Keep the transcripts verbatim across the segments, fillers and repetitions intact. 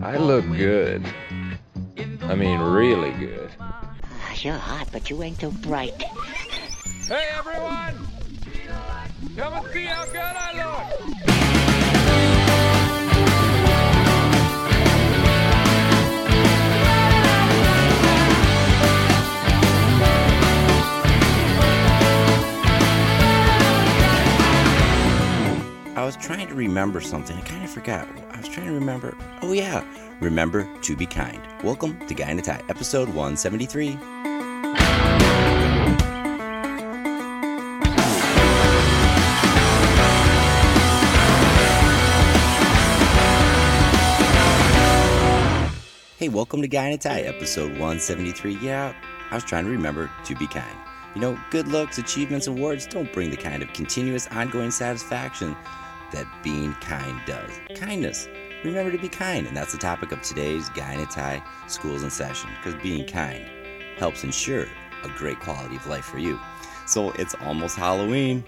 I look good. I mean, really good. Ah, you're hot, but you ain't too bright. Hey, everyone! Come and see how good I look! I was trying to remember something. I kind of forgot. I was trying to remember. Oh, yeah. Remember to be kind. Welcome to Guy in a Tie, episode one seventy-three. Hey, welcome to Guy in a Tie, episode one seventy-three. Yeah, I was trying to remember to be kind. You know, good looks, achievements, awards don't bring the kind of continuous, ongoing satisfaction that being kind does. Kindness. Remember to be kind, and that's the topic of today's Guy in a Tie Schools in Session, because being kind helps ensure a great quality of life for you. So it's almost Halloween.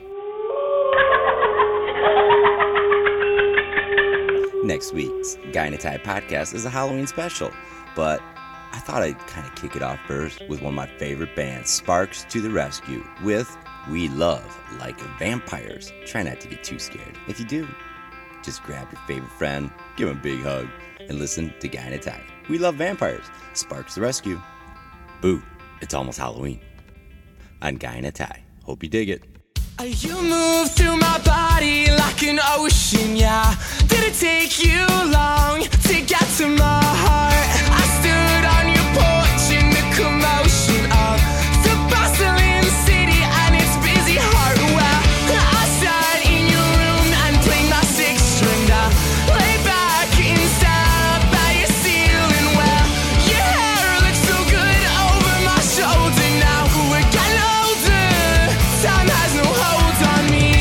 Next week's Guy in a Tie podcast is a Halloween special, but I thought I'd kind of kick it off first with one of my favorite bands, Sparks to the Rescue, with We Love Like Vampires. Try not to get too scared. If you do, just grab your favorite friend, give him a big hug, and listen to Guy in a Tie. We Love Vampires, Sparks to the Rescue. Boo, it's almost Halloween. On Guy in a Tie. Hope you dig it. You move through my body like an ocean, yeah. Did it take you long to get to my heart? I stood on your porch in the commotion of the bustling city and its busy heart. Well, I sat in your room and played my six string down. Lay back inside by your ceiling. Well, your hair looks so good over my shoulder now. We're getting older, time has no hold on me.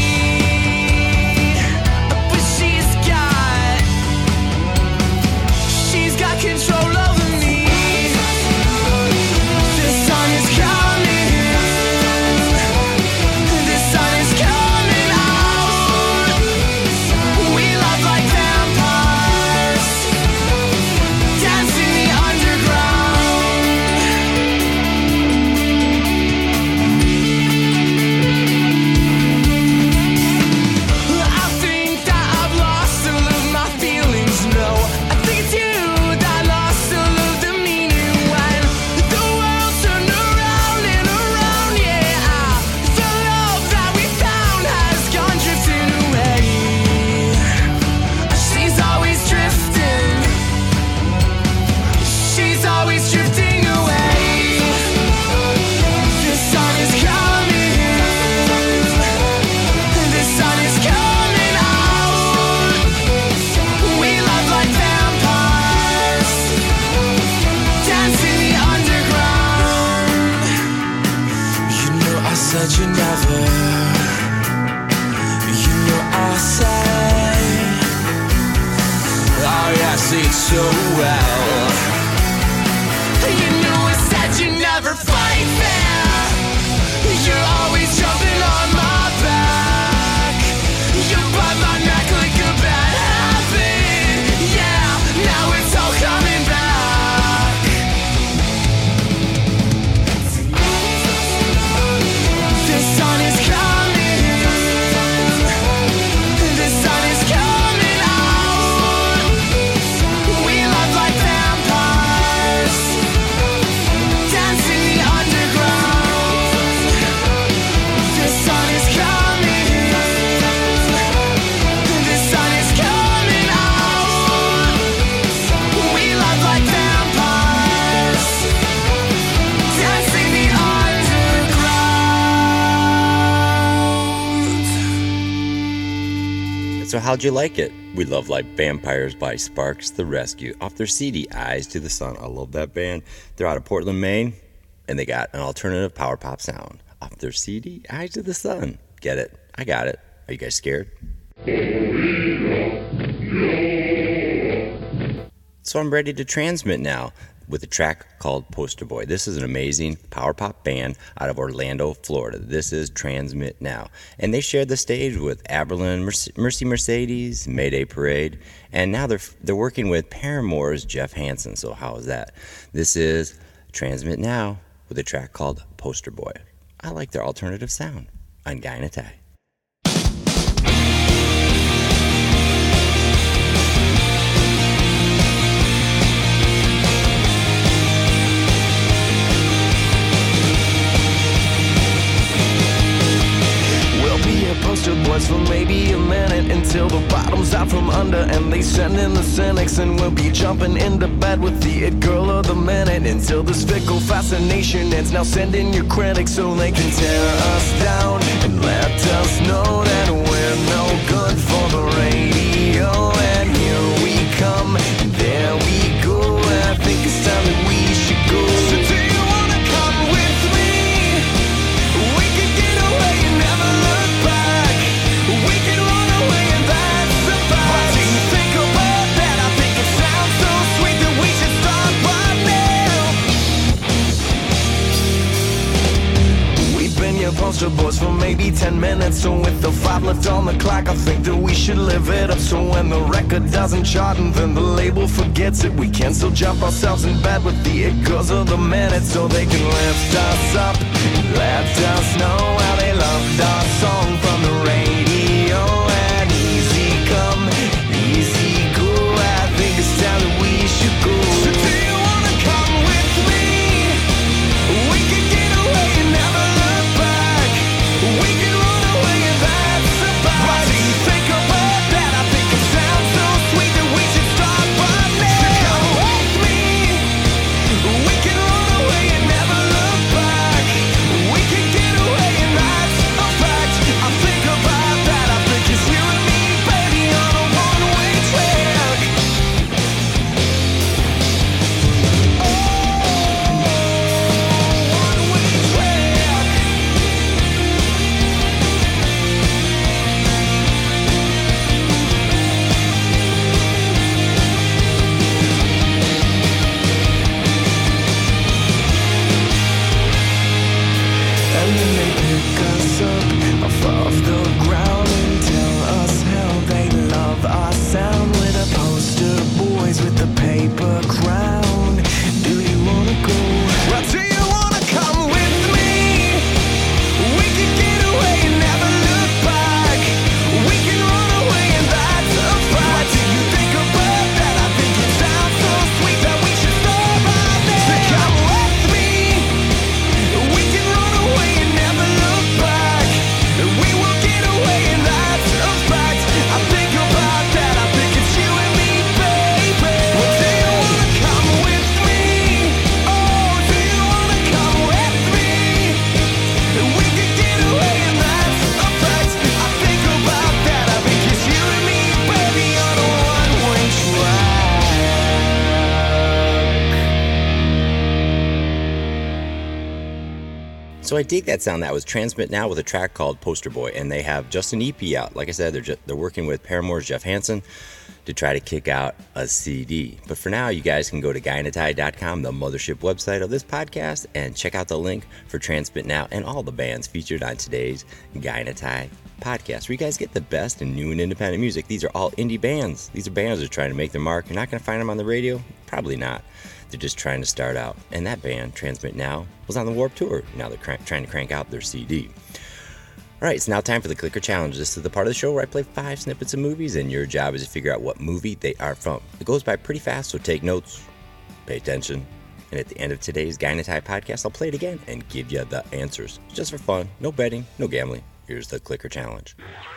But she's got, she's got control over me. The sun is coming, the sun is coming out. We love like vampires, dance in the underground. I think that I've lost all of my feelings, no. I think it's you that lost all of the meaning when the world turned around and around, yeah. The love that we found has gone drifting away. She's always drifting, she's always drifting away. The sun is coming, the sun is coming out. We love like vampires, dance in the underground. You know I said you never, you know I said, oh yeah, I see it so well. You know I said you never fight fair. You're always jumping on my back. You bite my neck like a bad habit. Yeah, now it's all coming back. The sun is coming, the sun is coming out. We love like vampires, dance in the underground. The sun is coming, the sun is coming out. We love like vampires, dance in the underground. So how'd you like it? We Love Like Vampires by Sparks the Rescue off their C D, Eyes to the Sun. I love that band. They're out of Portland, Maine, and they got an alternative power pop sound off their C D, Eyes to the Sun. Get it? I got it. Are you guys scared? So I'm ready to transmit now. with a track called Poster Boy. This is an amazing power pop band out of Orlando, Florida. This is Transmit Now. And they shared the stage with Aberlin, Mercy Mercedes, Mayday Parade, and now they're they're working with Paramore's Jeff Hansen. So how is that? This is Transmit Now with a track called Poster Boy. I like their alternative sound on Guy in a Tie. Poster boys for maybe a minute until the bottom's out from under and they send in the cynics, and we'll be jumping into bed with the it girl of the minute until this fickle fascination ends. Now send in your critics so they can tear us down and let us know that we're no good for the radio. And here we come, there we go. I think it's time that we should go. So do you wanna come with me? We can get away and never look back. We can run away and that's the fact. What do you think about that? I think it sounds so sweet that we should start right now. We've been your poster boys for maybe ten minutes, so with the five left on the clock, I think that we should live it up. So when the record doesn't chart and then the label forgets it, we can still jump ourselves in bed with the it girls of the minute, so they can lift us up, let us know how they loved our song from the radio. And easy come, easy go. I think it's time that we should go. So do you wanna come with me? We can get away and never look back. We can run away and that's the fact. What do you think about that? I think it sounds so sweet that we should start right now. So come with me. We can run away and never look back. We can get away and that's a fact. I think about that. I think it's you and me, baby, on a one-way track. Oh, one-way track. And then they pick us up off of the ground and tell us how they love our sound. With the poster boys with the paper crown. Do you wanna go? Well, do you wanna come with me? We can get away and never look back. We can run away and that's a fact. What do you think about that? I think it sounds so sweet that we should start right now. So come with me. We can run away and never look back. We will get away and that's a fact. I think about that. I think it's you and me, baby. Well, do you wanna come with me? Oh, do you wanna come with me? We can get away and that's a fact. I think about that. I think it's you and me, baby, on a one-way track. So I dig that sound. That was Transmit Now with a track called Poster Boy, and they have just an E P out. Like I said, they're just, they're working with Paramore's Jeff Hansen to try to kick out a C D. But for now, you guys can go to guy in a tie dot com, the mothership website of this podcast, and check out the link for Transmit Now and all the bands featured on today's Guy in a Tie podcast, where you guys get the best in new and independent music. These are all indie bands. These are bands that are trying to make their mark. You're not going to find them on the radio? Probably not. They're just trying to start out. And that band, Transmit Now, was on the Warped Tour. Now they're cr- trying to crank out their C D. All right, it's now time for the Clicker Challenge. This is the part of the show where I play five snippets of movies, and your job is to figure out what movie they are from. It goes by pretty fast, so take notes, pay attention, and at the end of today's Guy in a Tie podcast, I'll play it again and give you the answers. Just for fun, no betting, no gambling. Here's the Clicker Challenge.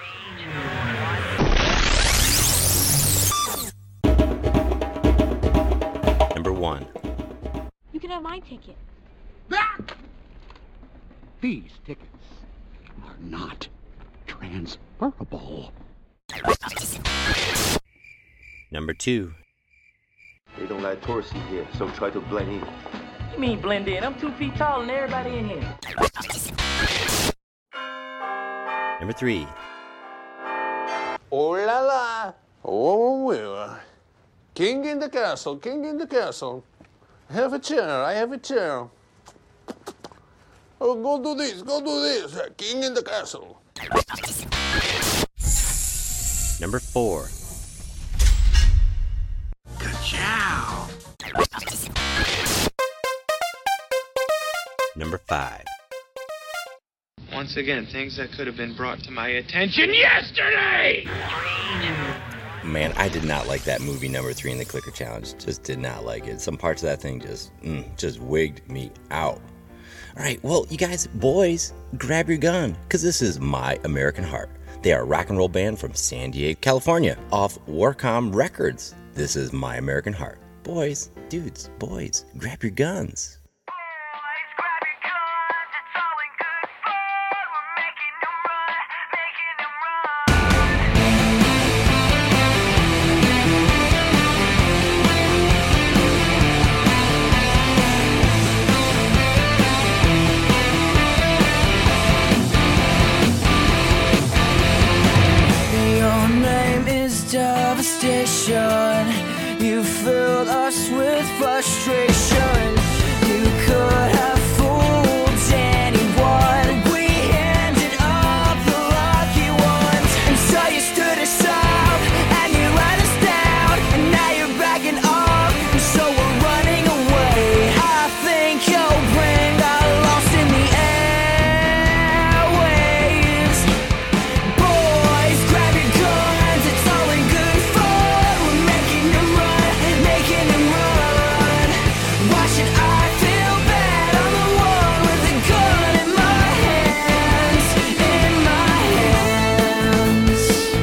Number one. You can have my ticket. These tickets are not transferable. Number two. They don't like tourists here, so try to blend in. You mean blend in? I'm two feet taller than everybody in here. Number three. Oh la la! Oh, well. King in the castle, king in the castle. Have a chair, I have a chair. Oh, go do this, go do this. King in the castle. Number four. Ka-chow. Number five. Once again, things that could have been brought to my attention yesterday! Man, I did not like that movie number three in the Clicker Challenge. Just did not like it. Some parts of that thing just, mm, just wigged me out. All right, well, you guys, boys, grab your gun, because this is My American Heart. They are a rock and roll band from San Diego, California, off Warcom Records. This is My American Heart. Boys, dudes, boys, grab your guns. You filled us with frustration. You could have fooled anyone. We ended up the lucky ones. And so you stood us up and you let us down. And now you're backing up, and so we're running away. I think your brain got lost in the airwaves. Boys, grab your guns, it's all in good fun. We're making them run, making them run. Why should I feel bad? I'm the one with a gun in my hands, in my hands.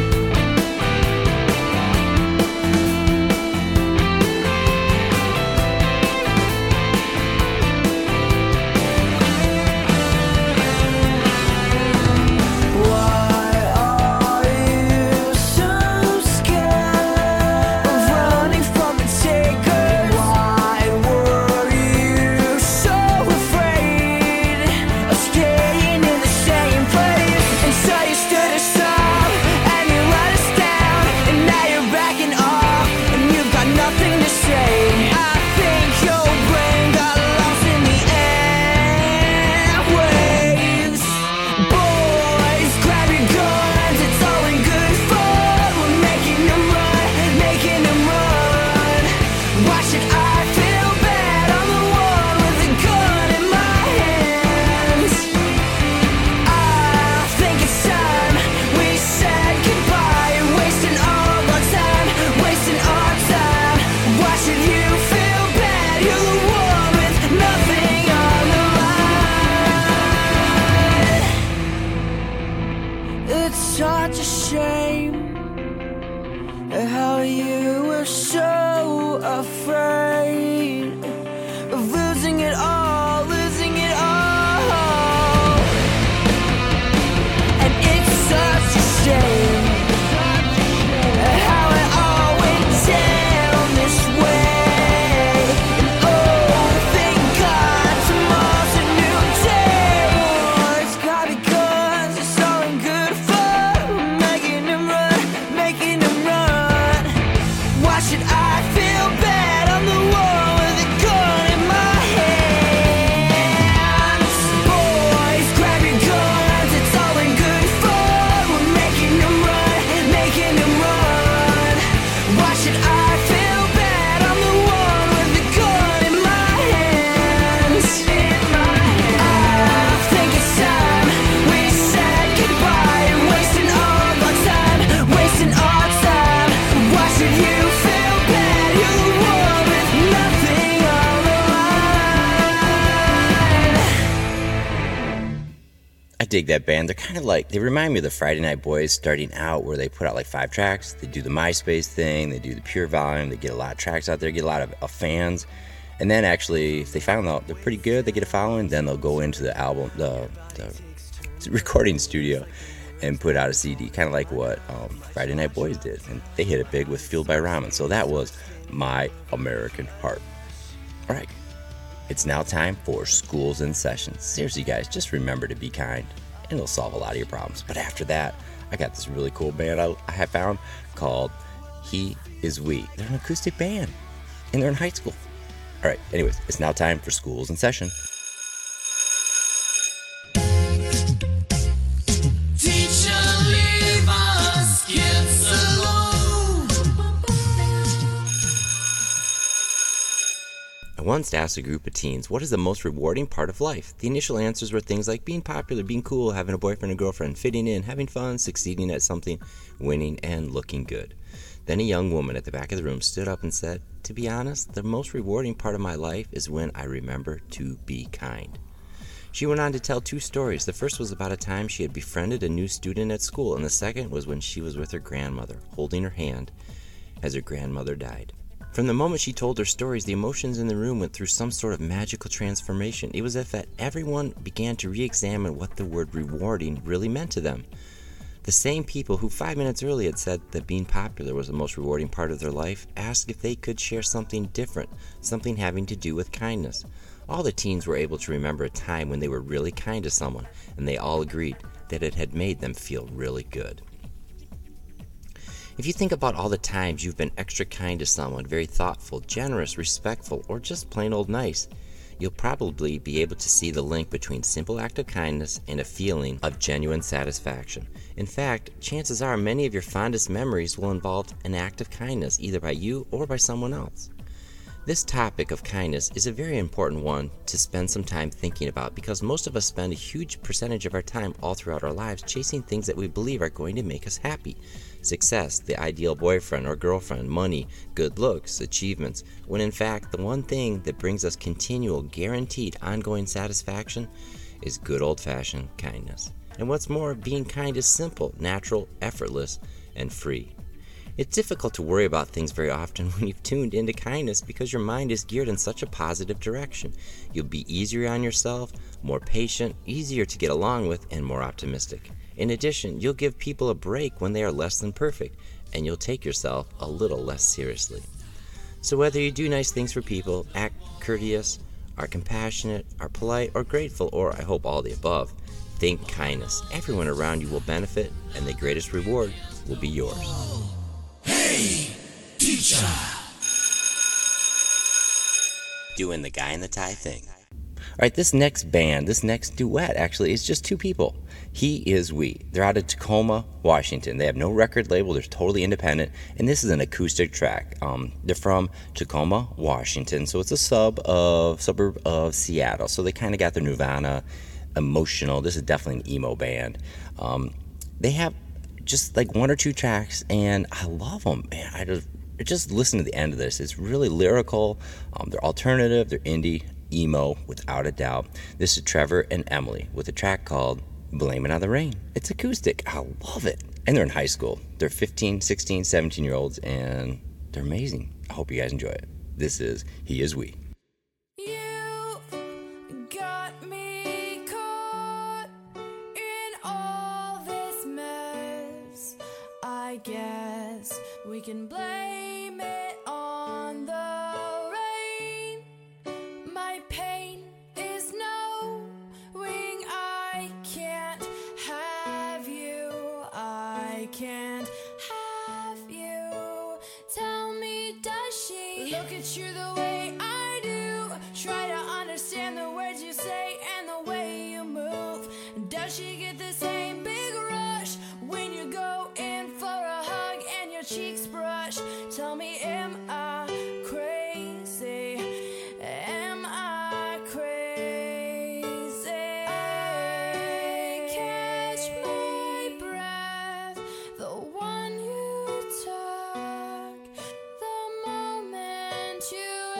Why are you so scared of running from the takers? Why were you so afraid of staying in the same place? And so you stood us up and you let us down, and now you're backing off and you've got nothing to say. I think your brain got lost in the airwaves. Boys, grab your guns, it's all in good fun. We're making them run, making them run. Why should I feel bad? I'm the one with a gun in my hands. I think it's time we said goodbye. You're wasting all our time, wasting our time. Why should you feel bad? You're the one with nothing on the line. It's such a shame how you were so afraid of losing it all, losing it all. And it's such a shame how it all went down this way. And oh, thank God tomorrow's a new day. Boys, grab your guns, it's all in good fun. We're making them run, making them run. Why should I feel bad? I'm the one with a gun in my hands. Boys, grab your guns, it's all in good fun. We're making them run, making them run. Why should I feel bad? I'm the one with a gun in my hands. In my hands. I think it's time we said goodbye. You're wasting all our time, wasting our time. Why should you feel bad? You're the one with nothing on the line. I dig that band. They're kind of like, they remind me of the Friday Night Boys starting out, where they put out like five tracks. They do the MySpace thing, they do the pure volume, they get a lot of tracks out there, get a lot of, of fans. And then actually, if they found out they're pretty good, they get a following, then they'll go into the album, the, the recording studio and put out a C D, kind of like what um, Friday Night Boys did. And they hit it big with Fueled by Ramen. So that was My American Heart. All right. It's now time for Schools in Session. Seriously, guys, just remember to be kind, and it'll solve a lot of your problems. But after that, I got this really cool band I, I have found called He Is We. They're an acoustic band, and they're in high school. All right, anyways, it's now time for Schools in Session. Teacher, leave us kids alone. I once asked a group of teens, what is the most rewarding part of life? The initial answers were things like being popular, being cool, having a boyfriend and girlfriend, fitting in, having fun, succeeding at something, winning, and looking good. Then a young woman at the back of the room stood up and said, to be honest, the most rewarding part of my life is when I remember to be kind. She went on to tell two stories. The first was about a time she had befriended a new student at school, and the second was when she was with her grandmother, holding her hand as her grandmother died. From the moment she told her stories, the emotions in the room went through some sort of magical transformation. It was as if everyone began to re-examine what the word rewarding really meant to them. The same people who five minutes earlier had said that being popular was the most rewarding part of their life asked if they could share something different, something having to do with kindness. All the teens were able to remember a time when they were really kind to someone, and they all agreed that it had made them feel really good. If you think about all the times you've been extra kind to someone, very thoughtful, generous, respectful, or just plain old nice, you'll probably be able to see the link between simple act of kindness and a feeling of genuine satisfaction. In fact, chances are many of your fondest memories will involve an act of kindness, either by you or by someone else. This topic of kindness is a very important one to spend some time thinking about, because most of us spend a huge percentage of our time all throughout our lives chasing things that we believe are going to make us happy. Success, the ideal boyfriend or girlfriend, money, good looks, achievements, when in fact the one thing that brings us continual, guaranteed, ongoing satisfaction is good old-fashioned kindness. And what's more, being kind is simple, natural, effortless, and free. It's difficult to worry about things very often when you've tuned into kindness because your mind is geared in such a positive direction. You'll be easier on yourself, more patient, easier to get along with, and more optimistic. In addition, you'll give people a break when they are less than perfect, and you'll take yourself a little less seriously. So whether you do nice things for people, act courteous, are compassionate, are polite, or grateful, or I hope all the above, think kindness. Everyone around you will benefit, and the greatest reward will be yours. Hey, teacher. Doing the guy in the tie thing. All right, this next band, this next duet actually is just two people. He is we. They're out of Tacoma, Washington. They have no record label. They're totally independent, and this is an acoustic track. Um, they're from Tacoma, Washington, so it's a sub of suburb of Seattle. So they kind of got their Nirvana, emotional. This is definitely an emo band. Um, they have just like one or two tracks, and I love them, man. I just just listen to the end of this. It's really lyrical. Um, they're alternative. They're indie, emo, without a doubt. This is Trevor and Emily with a track called Blame It on the Rain. It's acoustic. I love it. And they're in high school. They're fifteen, sixteen, seventeen year olds, and they're amazing. I hope you guys enjoy it. This is He Is We. I guess we can blame it on the rain. My pain is knowing I can't have you. I can't have you. Tell me, does she look at you the way I do? Try to understand the words you say and the way you move. Does she get the same big rush when you go in for a hug and your cheeks brush? Tell me, am I crazy? Am I crazy? I catch my breath, the one you took, the moment you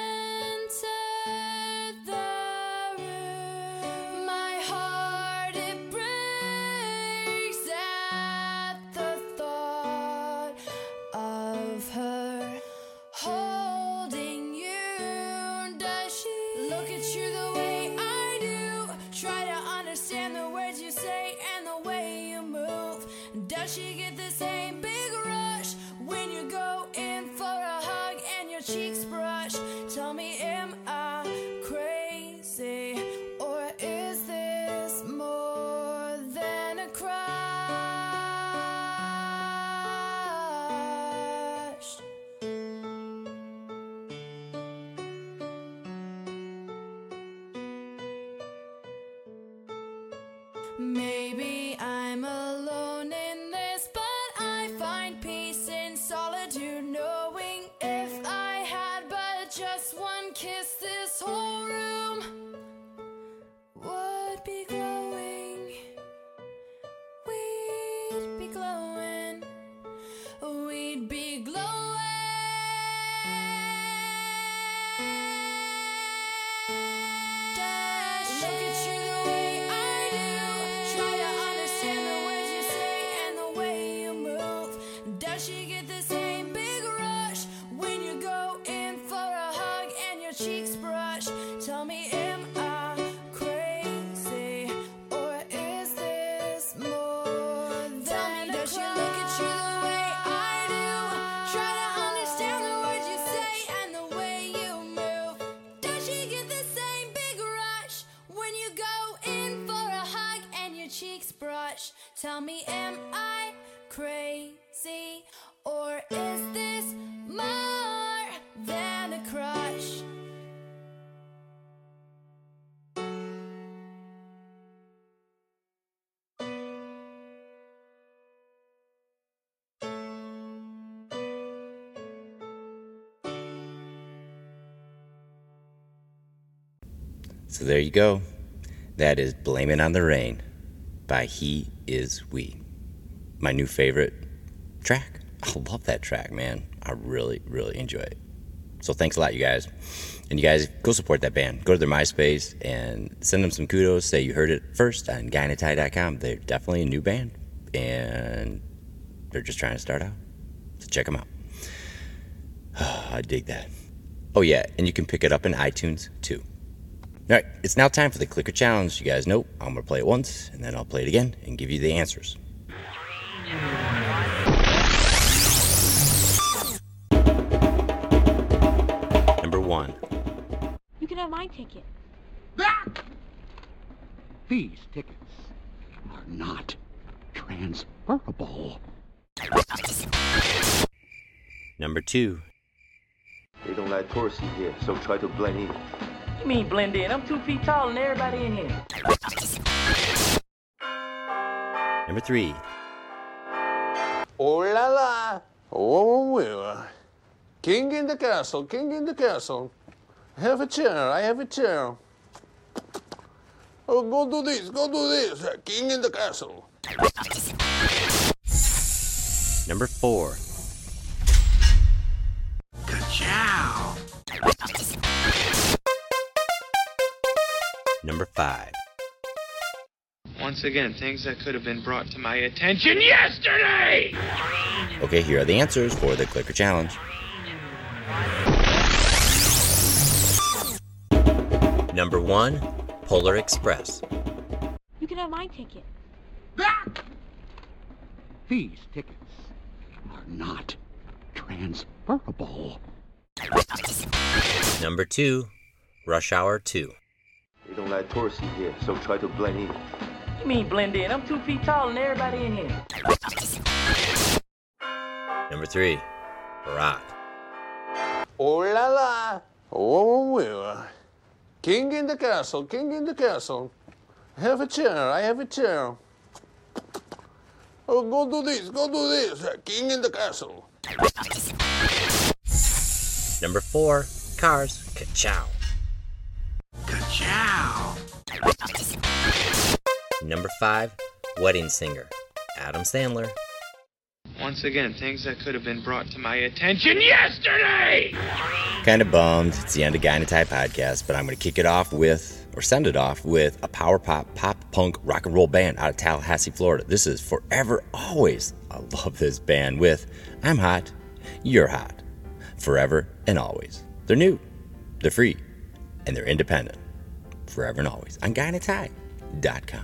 entered the room. My heart, it breaks at the thought of her Maybe I'm alone in this, but I find peace in solitude, knowing if I had but just one kiss, this whole room would be glowing. We'd be glowing. We'd be glowing. Dash, look at you the way I do. Try to understand the words you say and the way you move. Does she get the same big rush when you go in for a hug and your cheeks brush? Tell me, am I crazy, or is this more than a does she look at you the way I do? Try to understand the words you say and the way you move. Does she get the same big rush when you go in for a hug and your cheeks brush? Tell me, am I crazy, or is this more than a crush? So there you go. That is Blame It on the Rain by He Is We. My new favorite track. I love that track, man. I really, really enjoy it. So thanks a lot, you guys. And you guys, go support that band. Go to their MySpace and send them some kudos. Say you heard it first on guy in a tie dot com. They're definitely a new band, and they're just trying to start out. So check them out. Oh, I dig that. Oh, yeah, and you can pick it up in iTunes, too. All right, it's now time for the clicker challenge. You guys know I'm going to play it once, and then I'll play it again and give you the answers. Number one. You can have my ticket. These tickets are not transferable. Number two. They don't like tourists here, so try to blend in. You mean blend in? I'm two feet taller than everybody in here. Number three. Oh la la, oh well. King in the castle, king in the castle. Have a chair, I have a chair. Oh, go do this, go do this. King in the castle. Number four. Ka-chow! Number five. Once again, things that could have been brought to my attention yesterday! Okay, here are the answers for the clicker challenge. Number one, Polar Express. You can have my ticket. These tickets are not transferable. Number two, Rush Hour two. They don't like tourists here, so try to blend in. You mean blend in? I'm two feet taller than everybody in here. Number three, Rock. Oh la la, oh well. King in the castle, king in the castle. Have a chair, I have a chair. Oh, go do this, go do this. King in the castle. Number four, Cars. Ka-chow. Ka-chow! Number five, Wedding Singer. Adam Sandler. Once again, things that could have been brought to my attention yesterday! Kind of bummed. It's the end of Guy in a Tie podcast, but I'm going to kick it off with, or send it off with, a power pop, pop punk, rock and roll band out of Tallahassee, Florida. This is Forever Always. I love this band with I'm Hot, You're Hot. Forever and Always. They're new, they're free, and they're independent. Forever and Always on guy in a tie dot com.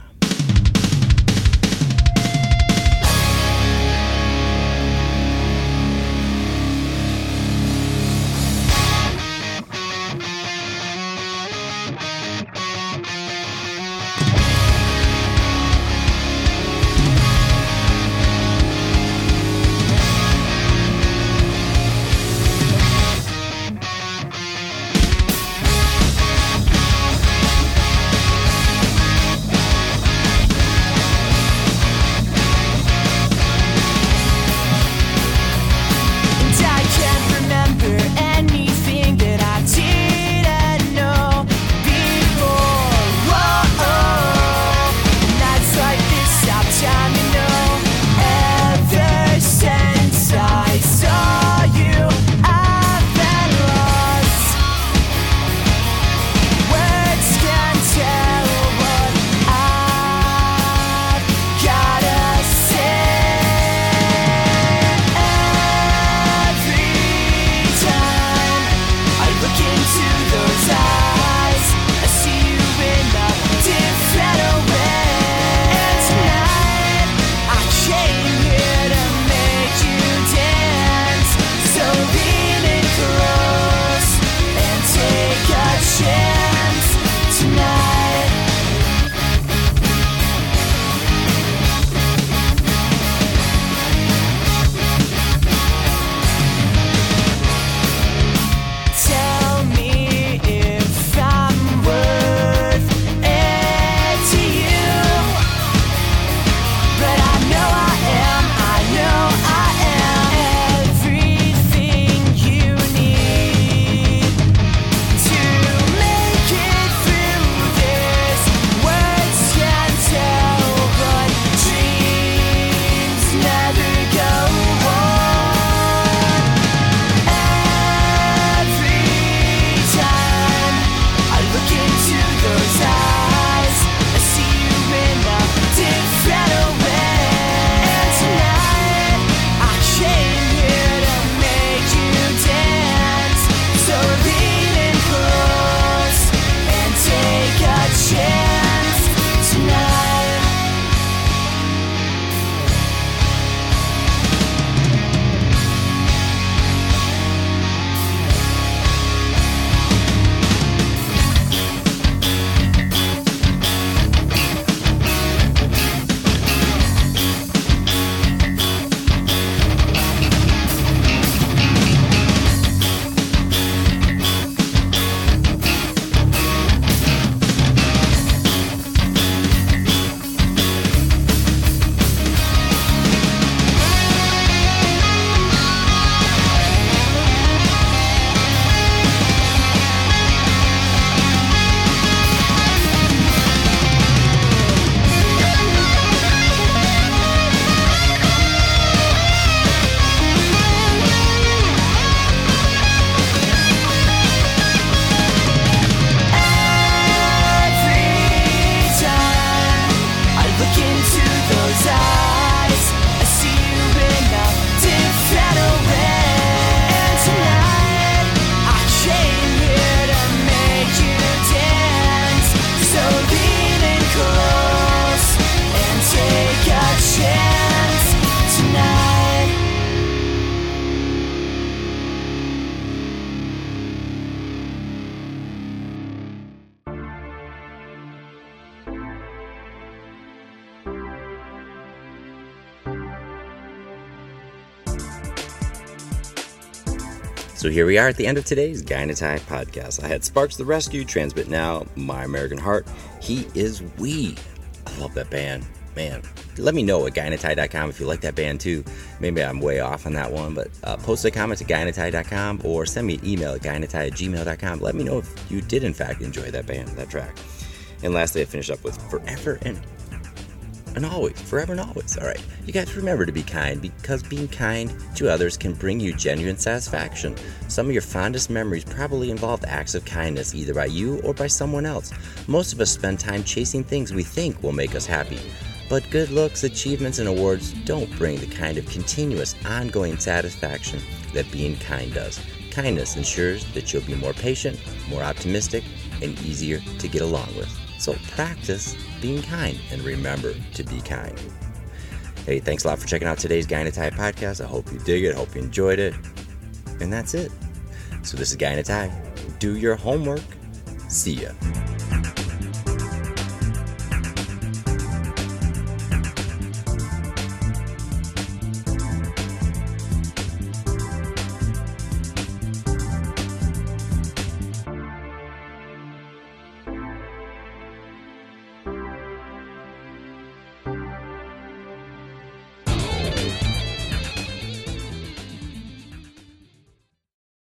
So here we are at the end of today's Guy in a Tie podcast. I had Sparks the Rescue, Transmit Now, My American Heart. He is We. I love that band. Man, let me know at guy in a tie dot com if you like that band too. Maybe I'm way off on that one, but uh, post a comment at guy in a tie dot com or send me an email at guy in a tie at gmail dot com. Let me know if you did in fact enjoy that band, that track. And lastly, I finished up with Forever and and Always. Forever and Always. All right. You guys remember to be kind, because being kind to others can bring you genuine satisfaction. Some of your fondest memories probably involved acts of kindness, either by you or by someone else. Most of us spend time chasing things we think will make us happy. But good looks, achievements, and awards don't bring the kind of continuous, ongoing satisfaction that being kind does. Kindness ensures that you'll be more patient, more optimistic, and easier to get along with. So practice being kind and remember to be kind. Hey, thanks a lot for checking out today's Guy in a Tie podcast. I hope you dig it. I hope you enjoyed it. And that's it. So this is Guy in a Tie. Do your homework. See ya.